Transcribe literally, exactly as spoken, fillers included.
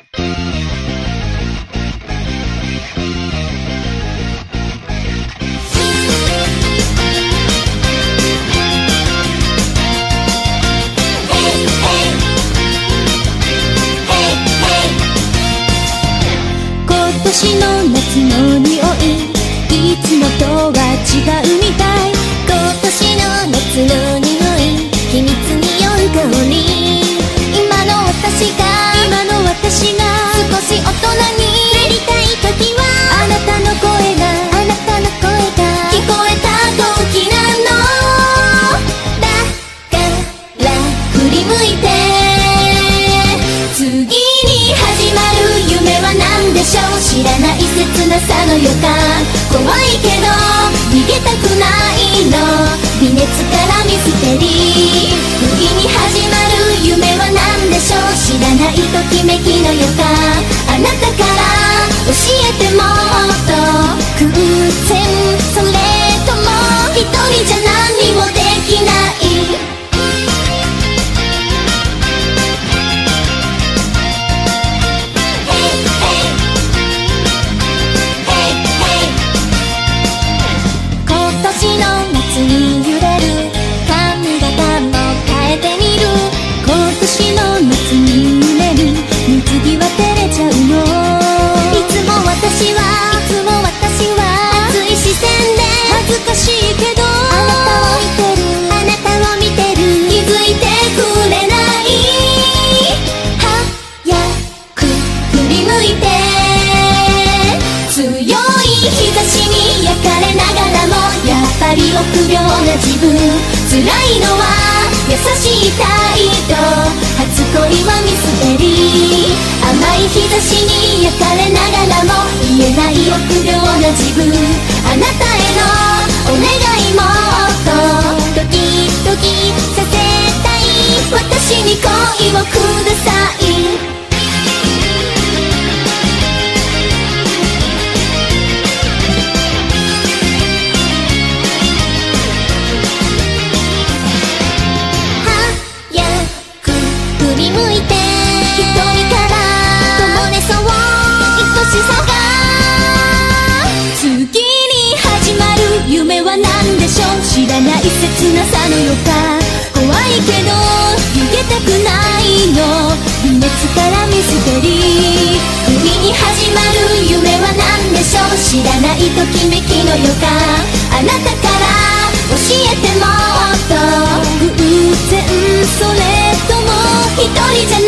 今年の夏の匂い、いつもとは違うみたい。今年の夏の匂い、秘密に酔う香り。今の私が今の私が少し大人になりたい時は、あなたの声があなたの声が聞こえた時なの。だから振り向いて、次に始まる夢は何でしょう。知らない切なさの予感、怖いけど逃げたくないの。微熱からミステリー、次に始まる夢は何でしょう。知らないときめきの予感、あなたから教えてもっと。偶然それとも一人じゃ何もできない。今年の夏に揺れる髪型も変えてみる。今年の夏に揺れる水着は照れちゃうの。いつも私はいつも私は熱い視線で恥ずかしいけど、あなたを見てるあなたを見てる、気づいてくれない。早く振り向いて、強い日差しに焼かれながらもやっぱり臆病な自分。辛いのは優しい態度、初恋はミステリー。甘い日差しに焼かれながらも言えない臆病な自分。あなたへのお願いもっとドキドキさせたい。私に恋をください。振り向いて、瞳から灯ねそう愛しさが。次に始まる夢は何でしょう。知らない切なさの予感、怖いけど逃げたくないの。微熱からミステリー、次に始まる夢は何でしょう。知らないときめきの予感、あなたから教えてもっと。偶然それとも一人じゃ